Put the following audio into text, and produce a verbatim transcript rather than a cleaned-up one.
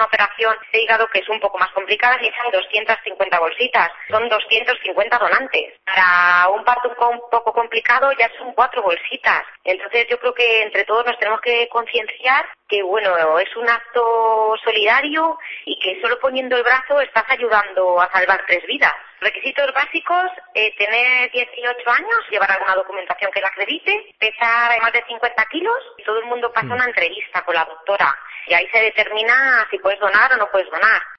operación de hígado que es un poco más complicada, necesitan doscientas cincuenta bolsitas, son doscientos cincuenta donantes. Para un parto un poco complicado ya son cuatro bolsitas. Entonces yo creo que entre todos nos tenemos que concienciar que bueno, es un acto solidario y que solo poniendo el brazo estás ayudando a salvar tres vidas. Requisitos básicos, eh, tener dieciocho años, llevar alguna documentación que la acredite, pesar más de cincuenta kilos y todo el mundo pasa una entrevista con la doctora y ahí se determina si puedes donar o no puedes donar.